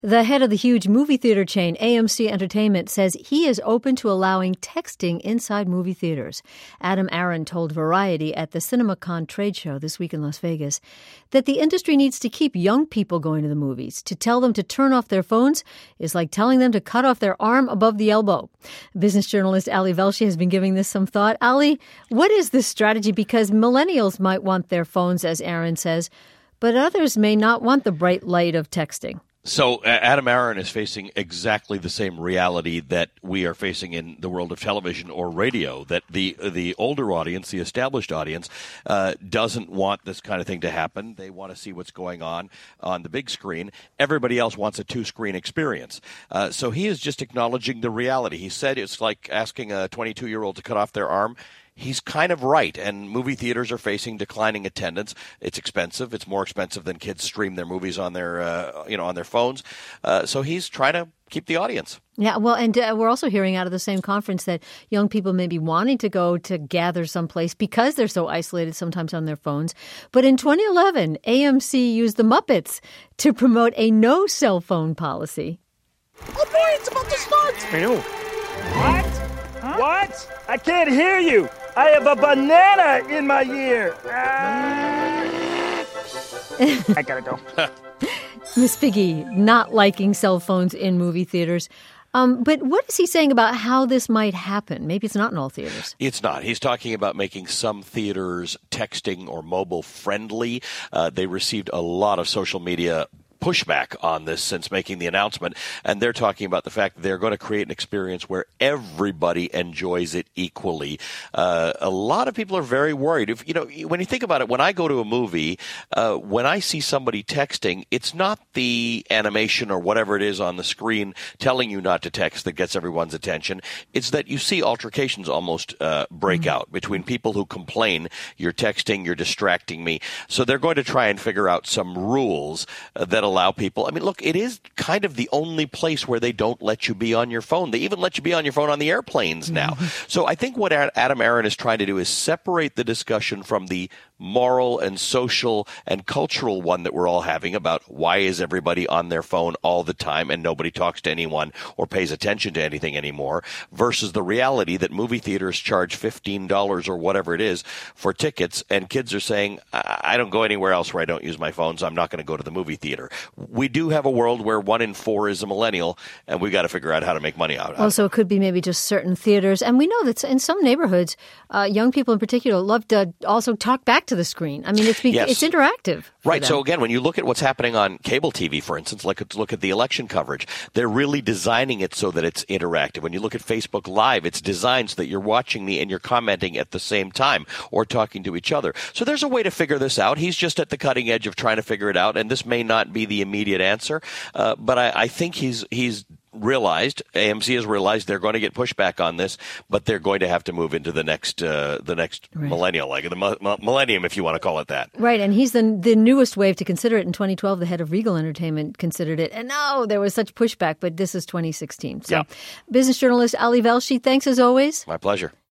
The head of the huge movie theater chain, AMC Entertainment, says he is open to allowing texting inside movie theaters. Adam Aron told Variety at the CinemaCon trade show this week in Las Vegas that the industry needs to keep young people going to the movies. To tell them to turn off their phones is like telling them to cut off their arm above the elbow. Business journalist Ali Velshi has been giving this some thought. Ali, what is this strategy? Because millennials might want their phones, as Aron says, but others may not want the bright light of texting. So Adam Aron is facing exactly the same reality that we are facing in the world of television or radio, that the older audience, the established audience, doesn't want this kind of thing to happen. They want to see what's going on the big screen. Everybody else wants a two-screen experience. So he is just acknowledging the reality. He said it's like asking a 22-year-old to cut off their arm. He's kind of right, and movie theaters are facing declining attendance. It's expensive. It's more expensive than kids stream their movies on their, on their phones. So he's trying to keep the audience. Yeah, well, and we're also hearing out of the same conference that young people may be wanting to go to gather someplace because they're so isolated sometimes on their phones. But in 2011, AMC used the Muppets to promote a no cell phone policy. Oh boy, it's about to start! I know. What? Huh? What? I can't hear you. I have a banana in my ear. I gotta go. Miss Piggy not liking cell phones in movie theaters. But what is he saying about how this might happen? Maybe it's not in all theaters. It's not. He's talking about making some theaters texting or mobile friendly. They received a lot of social media pushback on this since making the announcement, and they're talking about the fact that they're going to create an experience where everybody enjoys it equally. A lot of people are very worried. When you think about it, when I go to a movie, when I see somebody texting, it's not the animation or whatever it is on the screen telling you not to text that gets everyone's attention. It's that you see altercations almost break out between people who complain, you're texting, you're distracting me. So they're going to try and figure out some rules that allow people. I mean, look, it is kind of the only place where they don't let you be on your phone. They even let you be on your phone on the airplanes now. So I think what Adam Aron is trying to do is separate the discussion from the moral and social and cultural one that we're all having about why is everybody on their phone all the time and nobody talks to anyone or pays attention to anything anymore, versus the reality that movie theaters charge $15 or whatever it is for tickets, and kids are saying, I don't go anywhere else where I don't use my phone, so I'm not going to go to the movie theater. We do have a world where 1 in 4 is a millennial, and we've got to figure out how to make money out of it. Also, it could be maybe just certain theaters. And we know that in some neighborhoods, young people in particular love to also talk back to the screen. I mean, it's interactive. Right. So again, when you look at what's happening on cable TV, for instance, let's look at the election coverage. They're really designing it so that it's interactive. When you look at Facebook Live, it's designed so that you're watching me and you're commenting at the same time or talking to each other. So there's a way to figure this out. He's just at the cutting edge of trying to figure it out, and this may not be the immediate answer. But I think he's AMC has realized they're going to get pushback on this, but they're going to have to move into the next millennial, like the millennium, if you want to call it that. Right, and he's the newest wave to consider it. In 2012, the head of Regal Entertainment considered it, and no, there was such pushback, but this is 2016. So, Business journalist Ali Velshi, thanks as always. My pleasure.